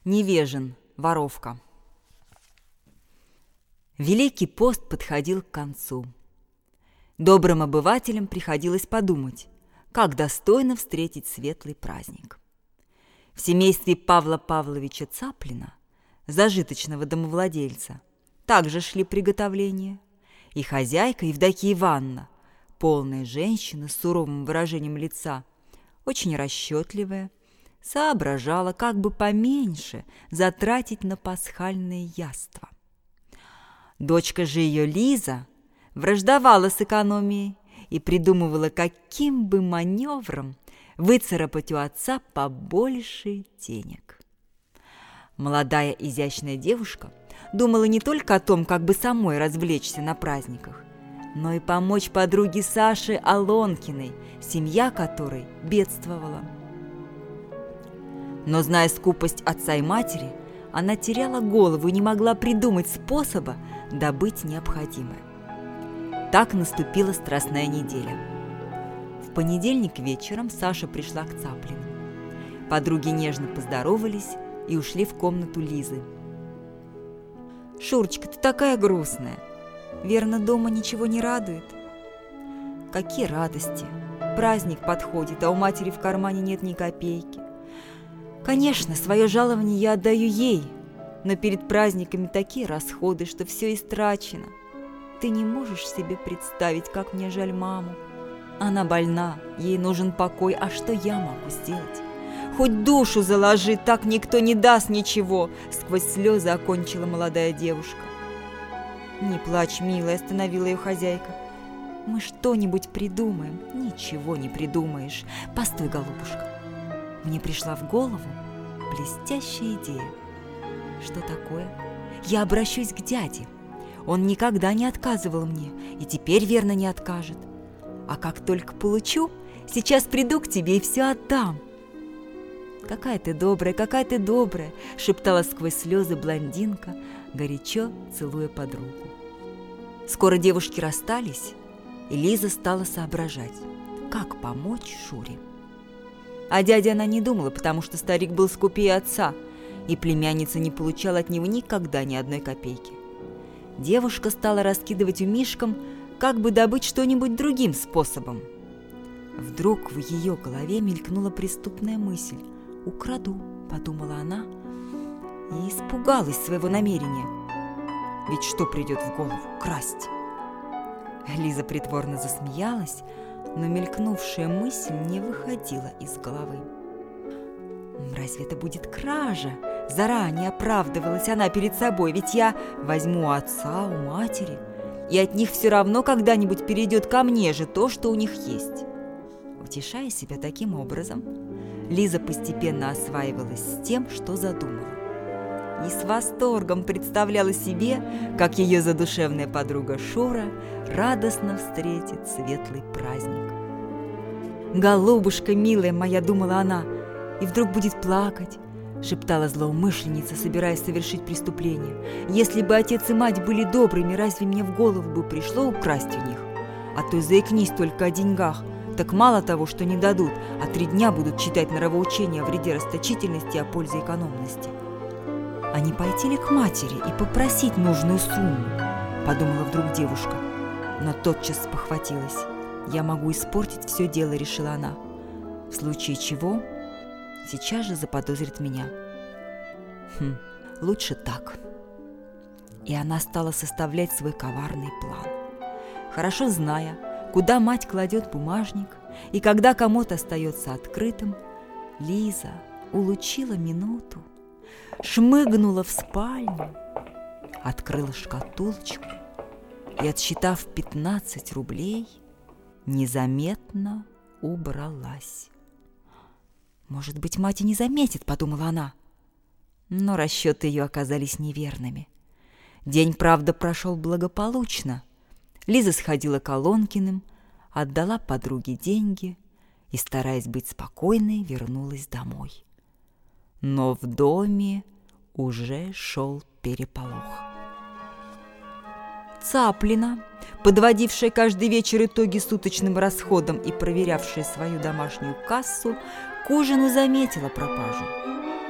Невежен, воровка. Великий пост подходил к концу. Добрым обывателям приходилось подумать, как достойно встретить светлый праздник. В семействе Павла Павловича Цаплина, зажиточного домовладельца, также шли приготовления. И хозяйка Евдокия Ивановна, полная женщина с суровым выражением лица, очень расчетливая, соображала, как бы поменьше затратить на пасхальное яство. Дочка же ее, Лиза, враждовала с экономией и придумывала, каким бы маневром выцарапать у отца побольше денег. Молодая изящная девушка думала не только о том, как бы самой развлечься на праздниках, но и помочь подруге Саше Алонкиной, семья которой бедствовала. Но, зная скупость отца и матери, она теряла голову и не могла придумать способа добыть необходимое. Так наступила страстная неделя. В понедельник вечером Саша пришла к Цаплиным. Подруги нежно поздоровались и ушли в комнату Лизы. «Шурочка, ты такая грустная. Верно, дома ничего не радует?» «Какие радости! Праздник подходит, а у матери в кармане нет ни копейки. Конечно, свое жалование я отдаю ей, но перед праздниками такие расходы, что все истрачено. Ты не можешь себе представить, как мне жаль маму. Она больна, ей нужен покой, а что я могу сделать? Хоть душу заложи, так никто не даст ничего!» Сквозь слезы окончила молодая девушка. «Не плачь, милая», — остановила ее хозяйка. «Мы что-нибудь придумаем». «Ничего не придумаешь. Постой, голубушка. Мне пришла в голову блестящая идея». «Что такое?» «Я обращусь к дяде. Он никогда не отказывал мне и теперь, верно, не откажет. А как только получу, сейчас приду к тебе и все отдам». «Какая ты добрая, какая ты добрая!» — шептала сквозь слезы блондинка, горячо целуя подругу. Скоро девушки расстались, и Лиза стала соображать, как помочь Шуре. О дяде она не думала, потому что старик был скупее отца, и племянница не получала от него никогда ни одной копейки. Девушка стала раскидывать умишкам, как бы добыть что-нибудь другим способом. Вдруг в ее голове мелькнула преступная мысль. «Украду», — подумала она, и испугалась своего намерения. Ведь что придет в голову? Красть. Лиза притворно засмеялась, но мелькнувшая мысль не выходила из головы. «Разве это будет кража?» Заранее оправдывалась она перед собой. «Ведь я возьму у отца, у матери, и от них все равно когда-нибудь перейдет ко мне же то, что у них есть». Утешая себя таким образом, Лиза постепенно осваивалась с тем, что задумала. И с восторгом представляла себе, как ее задушевная подруга Шура радостно встретит светлый праздник. «Голубушка милая моя», — думала она, — «и вдруг будет плакать», — шептала злоумышленница, собираясь совершить преступление. «Если бы отец и мать были добрыми, разве мне в голову бы пришло украсть у них? А то заикнись только о деньгах, так мало того, что не дадут, а 3 дня будут читать нравоучения о вреде расточительности и о пользе экономности». «А не пойти ли к матери и попросить нужную сумму?» – подумала вдруг девушка, но тотчас спохватилась. «Я могу испортить все дело», – решила она. «В случае чего сейчас же заподозрит меня. Лучше так». И она стала составлять свой коварный план. Хорошо зная, куда мать кладет бумажник и когда комод остается открытым, Лиза улучила минуту, шмыгнула в спальню, открыла шкатулочку и, отсчитав 15 рублей, незаметно убралась. «Может быть, мать и не заметит», — подумала она. Но расчеты ее оказались неверными. День, правда, прошел благополучно. Лиза сходила к Алонкиным, отдала подруге деньги и, стараясь быть спокойной, вернулась домой. Но в доме уже шел переполох. Цаплина, подводившая каждый вечер итоги суточным расходам и проверявшая свою домашнюю кассу, к ужину заметила пропажу.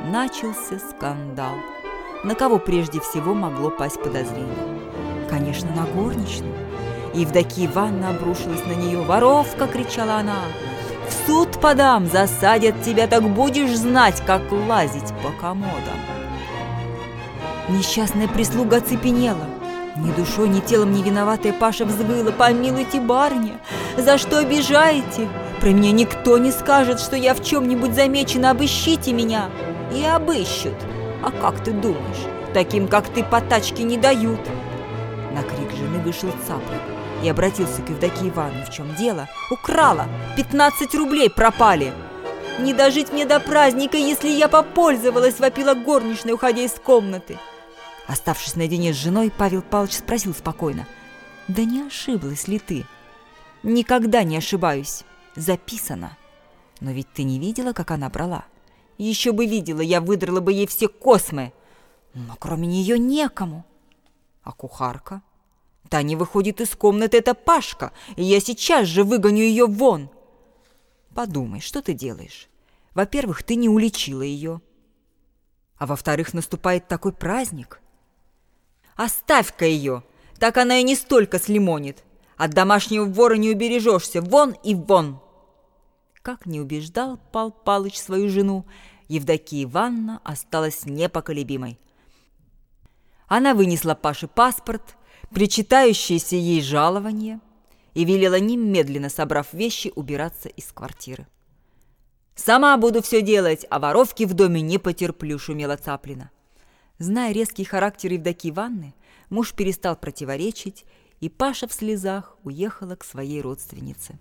Начался скандал. На кого прежде всего могло пасть подозрение? Конечно, на горничную. Евдокия Ивановна обрушилась на нее. «Воровка!» — кричала она. «В суд подам! Засадят тебя, так будешь знать, как лазить по комодам!» Несчастная прислуга оцепенела. Ни душой, ни телом не виноватая Паша взвыла: «Помилуйте, барыня! За что обижаете? Про меня никто не скажет, что я в чем-нибудь замечена. Обыщите меня!» И обыщут. А как ты думаешь, таким, как ты, по тачке не дают? На крик жены вышел Цаплин и обратился к Евдокии Ивановне. В чем дело? Украла! 15 рублей пропали! Не дожить мне до праздника, если я попользовалась, вопила горничная, уходя из комнаты. Оставшись наедине с женой, Павел Павлович спросил спокойно: «Да не ошиблась ли ты?» «Никогда не ошибаюсь. Записано. Но ведь ты не видела, как она брала?» «Еще бы видела, я выдрала бы ей все космы. Но кроме нее некому». «А кухарка?» «Та не выходит из комнаты, это Пашка, и я сейчас же выгоню ее вон». «Подумай, что ты делаешь? Во-первых, ты не уличила ее. А во-вторых, наступает такой праздник. Оставь-ка ее, так она и не столько слимонит. От домашнего вора не убережешься, вон и вон». Как не убеждал Пал Палыч свою жену, Евдокия Ивановна осталась непоколебимой. Она вынесла Паше паспорт, причитающееся ей жалование, и велела немедленно, собрав вещи, убираться из квартиры. «Сама буду все делать, а воровки в доме не потерплю», — шумела Цаплина. Зная резкий характер Евдокии Ивановны, муж перестал противоречить, и Паша в слезах уехала к своей родственнице.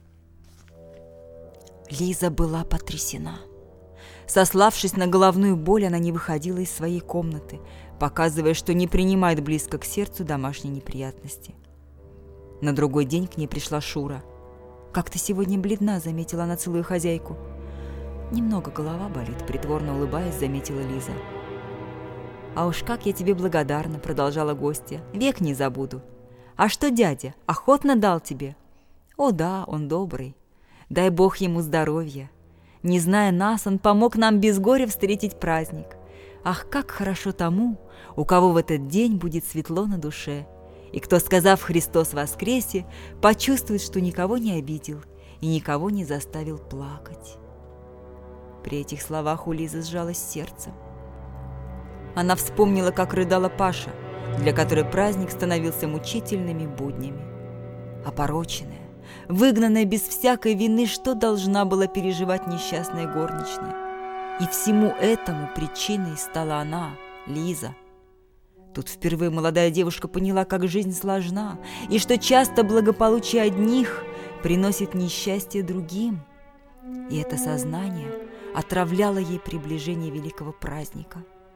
Лиза была потрясена. Сославшись на головную боль, она не выходила из своей комнаты, показывая, что не принимает близко к сердцу домашние неприятности. На другой день к ней пришла Шура. «Как ты сегодня бледна», — заметила она, целую хозяйку. «Немного голова болит», — притворно улыбаясь, заметила Лиза. «А уж как я тебе благодарна», — продолжала гостья, — «век не забуду. А что дядя, охотно дал тебе?» «О да, он добрый. Дай Бог ему здоровья. Не зная нас, он помог нам без горя встретить праздник. Ах, как хорошо тому, у кого в этот день будет светло на душе, и кто, сказав «Христос воскресе», почувствует, что никого не обидел и никого не заставил плакать». При этих словах у Лизы сжалось сердце. Она вспомнила, как рыдала Паша, для которой праздник становился мучительными буднями. Опороченная, выгнанная без всякой вины, что должна была переживать несчастная горничная? И всему этому причиной стала она, Лиза. Тут впервые молодая девушка поняла, как жизнь сложна, и что часто благополучие одних приносит несчастье другим. И это сознание отравляло ей приближение великого праздника.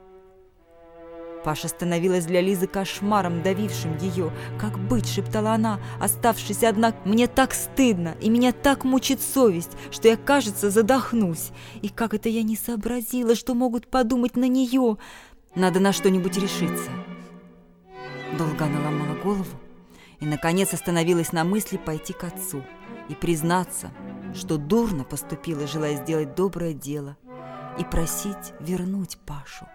Паша становилась для Лизы кошмаром, давившим ее. «Как быть?» — шептала она, оставшись одна. «Мне так стыдно, и меня так мучит совесть, что я, кажется, задохнусь. И как это я не сообразила, что могут подумать на нее? Надо на что-нибудь решиться». Долго она ломала голову и, наконец, остановилась на мысли пойти к отцу и признаться, что дурно поступила, желая сделать доброе дело, и просить вернуть Пашу.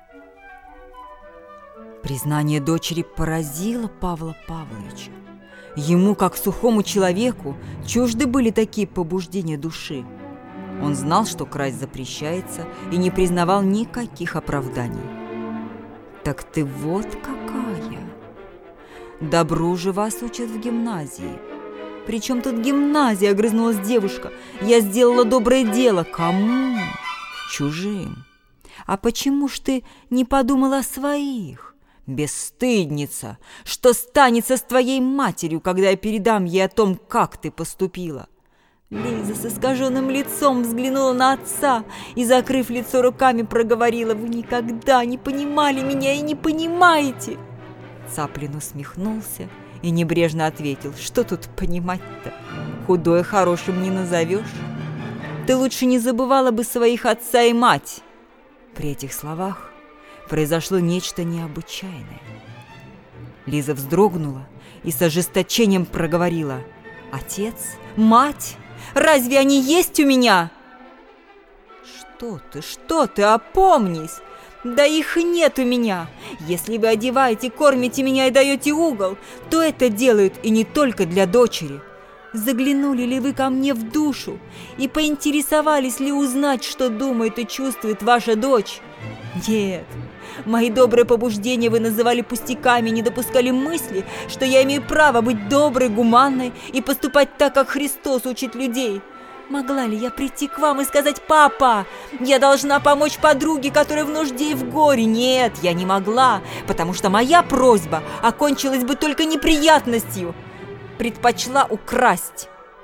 Признание дочери поразило Павла Павловича. Ему, как сухому человеку, чужды были такие побуждения души. Он знал, что красть запрещается, и не признавал никаких оправданий. «Так ты вот какая! Добру же вас учат в гимназии». «При чем тут гимназия?» — огрызнулась девушка. «Я сделала доброе дело. Кому?» «Чужим». «А почему ж ты не подумала о своих?» «Бесстыдница! Что станется с твоей матерью, когда я передам ей о том, как ты поступила?» Лиза с искаженным лицом взглянула на отца и, закрыв лицо руками, проговорила: «Вы никогда не понимали меня и не понимаете!» Цаплин усмехнулся и небрежно ответил: «Что тут понимать-то? Худое хорошим не назовешь. Ты лучше не забывала бы своих отца и мать». При этих словах произошло нечто необычайное. Лиза вздрогнула и с ожесточением проговорила: «Отец? Мать? Разве они есть у меня?» Что ты, опомнись! Да их и нет у меня. Если вы одеваете, кормите меня и даете угол, то это делают и не только для дочери. Заглянули ли вы ко мне в душу и поинтересовались ли узнать, что думает и чувствует ваша дочь? Нет, мои добрые побуждения вы называли пустяками, не допускали мысли, что я имею право быть доброй, гуманной и поступать так, как Христос учит людей. Могла ли я прийти к вам и сказать: «Папа, я должна помочь подруге, которая в нужде и в горе»? Нет, я не могла, потому что моя просьба окончилась бы только неприятностью. Предпочла украсть.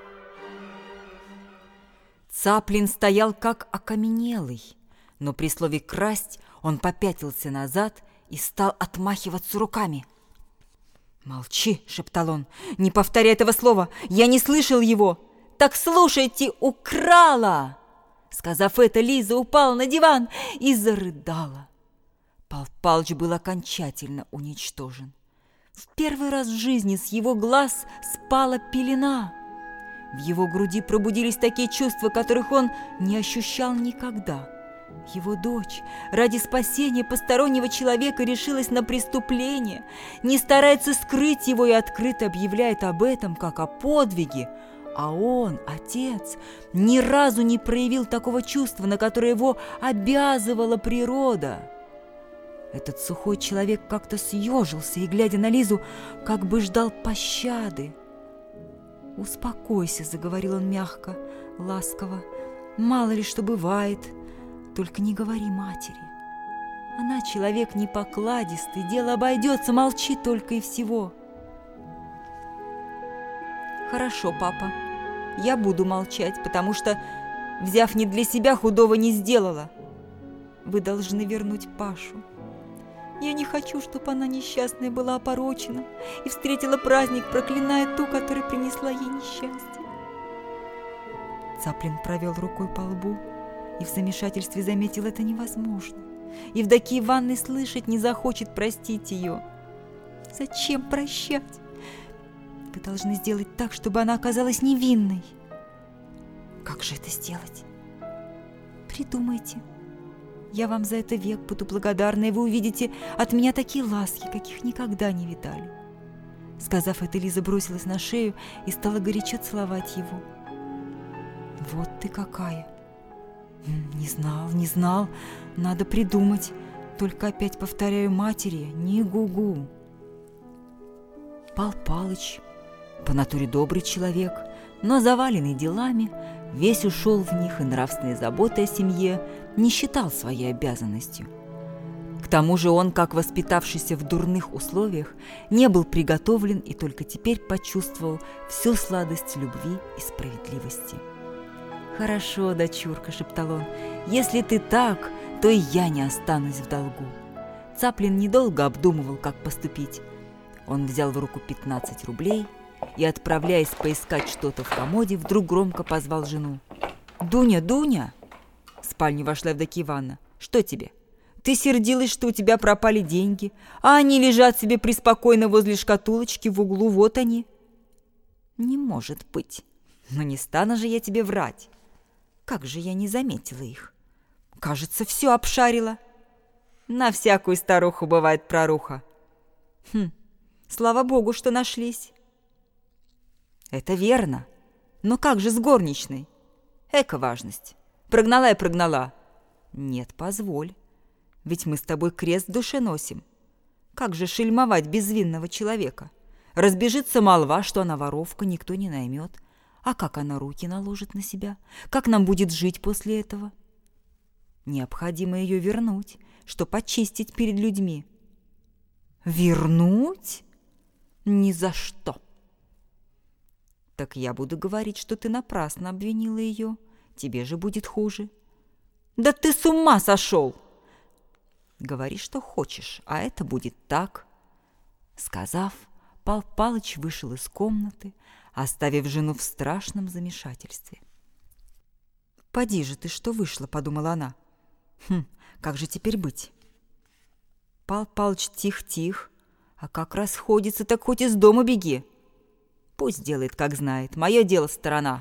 Цаплин стоял как окаменелый, но при слове «красть» он попятился назад и стал отмахиваться руками. «Молчи», — шептал он, — «не повторяй этого слова, я не слышал его». «Так слушайте, украла!» Сказав это, Лиза упала на диван и зарыдала. Пал Палыч был окончательно уничтожен. В первый раз в жизни с его глаз спала пелена. В его груди пробудились такие чувства, которых он не ощущал никогда. Его дочь ради спасения постороннего человека решилась на преступление, не старается скрыть его и открыто объявляет об этом, как о подвиге. А он, отец, ни разу не проявил такого чувства, на которое его обязывала природа. Этот сухой человек как-то съежился и, глядя на Лизу, как бы ждал пощады. «Успокойся», — заговорил он мягко, ласково. «Мало ли что бывает, только не говори матери. Она человек непокладистый, дело обойдется, молчи только и всего». «Хорошо, папа, я буду молчать, потому что, взяв не для себя, худого не сделала. Вы должны вернуть Пашу. Я не хочу, чтобы она несчастная была опорочена и встретила праздник, проклиная ту, которая принесла ей несчастье». Цаплин провел рукой по лбу и в замешательстве заметил: это невозможно. Евдокия Ивановна слышать не захочет простить ее. «Зачем прощать? Вы должны сделать так, чтобы она оказалась невинной». «Как же это сделать?» «Придумайте. Я вам за это век буду благодарна, и вы увидите от меня такие ласки, каких никогда не видали». Сказав это, Лиза бросилась на шею и стала горячо целовать его. «Вот ты какая!» Не знал, надо придумать. Только опять повторяю матери, не гугу». Пал Палыч по натуре добрый человек, но заваленный делами, весь ушел в них и нравственные заботы о семье не считал своей обязанностью. К тому же он, как воспитавшийся в дурных условиях, не был приготовлен и только теперь почувствовал всю сладость любви и справедливости. «Хорошо, дочурка», — шептал он, — «если ты так, то и я не останусь в долгу». Цаплин недолго обдумывал, как поступить. Он взял в руку 15 рублей и, отправляясь поискать что-то в комоде, вдруг громко позвал жену. «Дуня, Дуня!» В спальню вошла Евдокия Ивановна. «Что тебе? Ты сердилась, что у тебя пропали деньги, а они лежат себе преспокойно возле шкатулочки в углу, вот они». «Не может быть. Но не стану же я тебе врать. Как же я не заметила их? Кажется, все обшарила. На всякую старуху бывает проруха. Слава богу, что нашлись». «Это верно. Но как же с горничной? Эка важность. Прогнала и прогнала». «Нет, позволь. Ведь мы с тобой крест в душе носим. Как же шельмовать безвинного человека? Разбежится молва, что она воровка, никто не наймет. А как она руки наложит на себя? Как нам будет жить после этого? Необходимо ее вернуть, чтобы очистить перед людьми». «Вернуть? Ни за что». «Так я буду говорить, что ты напрасно обвинила ее. Тебе же будет хуже». «Да ты с ума сошел!» «Говори, что хочешь, а это будет так». Сказав, Пал Палыч вышел из комнаты, оставив жену в страшном замешательстве. «Поди же ты, что вышло», — подумала она. Как же теперь быть?» Пал Палыч тих-тих, а как расходится, так хоть из дома беги. Пусть делает, как знает, мое дело сторона.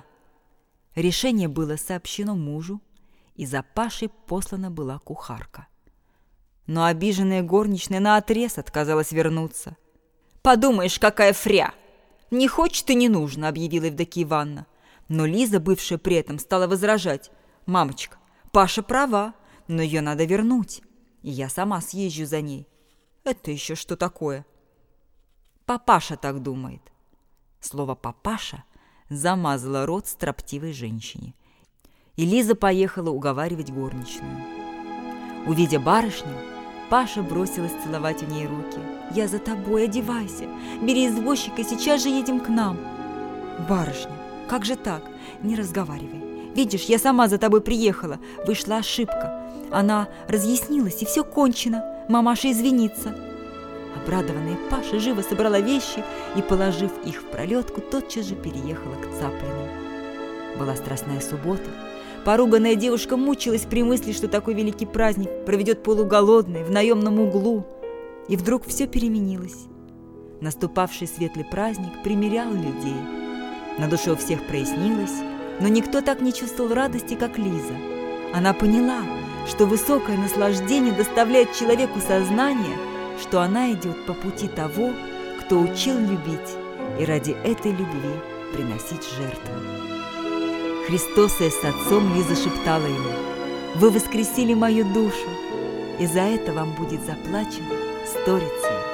Решение было сообщено мужу, и за Пашей послана была кухарка. Но обиженная горничная наотрез отказалась вернуться. «Подумаешь, какая фря! Не хочет и не нужно», — объявила Евдокия Ивановна. Но Лиза, бывшая при этом, стала возражать. «Мамочка, Паша права, но ее надо вернуть, и я сама съезжу за ней». «Это еще что такое?» «Папаша так думает». Слово «папаша» замазало рот строптивой женщине. И Лиза поехала уговаривать горничную. Увидя барышню, Паша бросилась целовать у ней руки. «Я за тобой, одевайся, бери извозчика, сейчас же едем к нам». «Барышня, как же так? Не разговаривай. Видишь, я сама за тобой приехала. Вышла ошибка. Она разъяснилась, и все кончено. Мамаша извинится». Обрадованная Паша живо собрала вещи и, положив их в пролетку, тотчас же переехала к Цаплиным. Была страстная суббота. Поруганная девушка мучилась при мысли, что такой великий праздник проведет полуголодной в наемном углу. И вдруг все переменилось. Наступавший светлый праздник примирял людей. На душе у всех прояснилось, но никто так не чувствовал радости, как Лиза. Она поняла, что высокое наслаждение доставляет человеку сознание, что она идет по пути того, кто учил любить, и ради этой любви приносить жертву. Христосая с отцом, Лиза шептала ему: «Вы воскресили мою душу, и за это вам будет заплачено сторицей».